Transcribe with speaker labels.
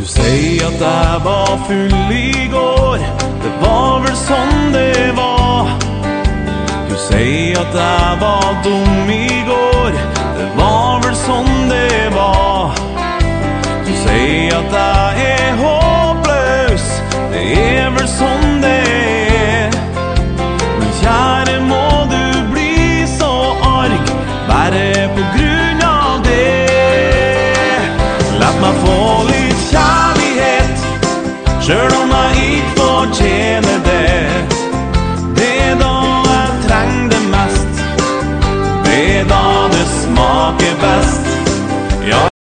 Speaker 1: Du sier at jeg var full i går, det var vel sånn det var. Du sier at jeg var dum i går, det var vel sånn det var. Du sier at jeg er håpløs, det er vel sånn det er. Men kjære, må du bli så arg, bare på grunn av det. Lett meg få litt kjærlighet, selv om jeg ikke fortjener det.